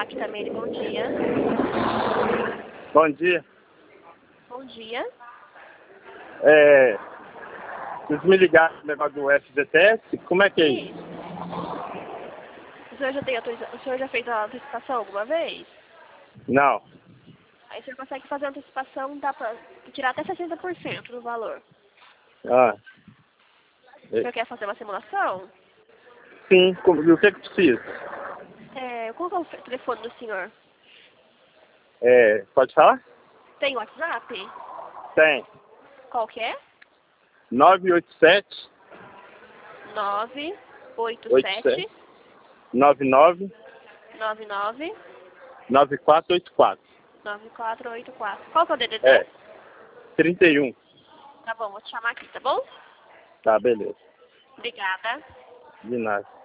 Mac também, bom dia. Bom dia. Bom dia. Vocês me ligaram no negócio do FGTS? Como é que é isso? O senhor já tem o senhor já fez a antecipação alguma vez? Não. Aí o senhor consegue fazer a antecipação, dá pra tirar até 60% do valor. Ah. O senhor quer fazer uma simulação? Sim, e o que precisa? Qual que é o telefone do senhor? Pode falar? Tem WhatsApp? Tem. Qual que é? 987 987 99 99 9484. 9484. Qual que é o DDD? 31. Tá bom, vou te chamar aqui, tá bom? Tá, beleza. Obrigada. De nada.